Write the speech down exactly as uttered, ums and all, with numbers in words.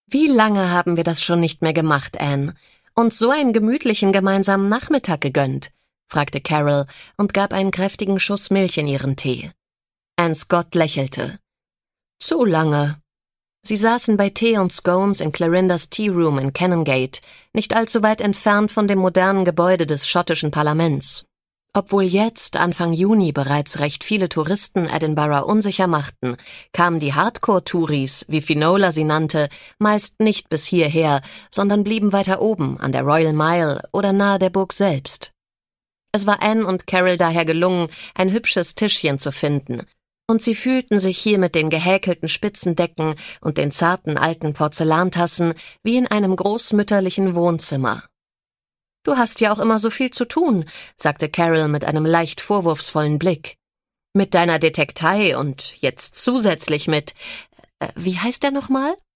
Wie lange haben wir das schon nicht mehr gemacht, Anne? Uns so einen gemütlichen gemeinsamen Nachmittag gegönnt?« fragte Carol und gab einen kräftigen Schuss Milch in ihren Tee. Anne Scott lächelte. »Zu lange.« Sie saßen bei Tee und Scones in Clarindas Tea Room in Canongate, nicht allzu weit entfernt von dem modernen Gebäude des schottischen Parlaments. Obwohl jetzt, Anfang Juni, bereits recht viele Touristen Edinburgh unsicher machten, kamen die Hardcore-Touris, wie Finola sie nannte, meist nicht bis hierher, sondern blieben weiter oben, an der Royal Mile oder nahe der Burg selbst. Es war Anne und Carol daher gelungen, ein hübsches Tischchen zu finden, und sie fühlten sich hier mit den gehäkelten Spitzendecken und den zarten alten Porzellantassen wie in einem großmütterlichen Wohnzimmer. »Du hast ja auch immer so viel zu tun«, sagte Carol mit einem leicht vorwurfsvollen Blick. »Mit deiner Detektei und jetzt zusätzlich mit, äh, wie heißt der nochmal?«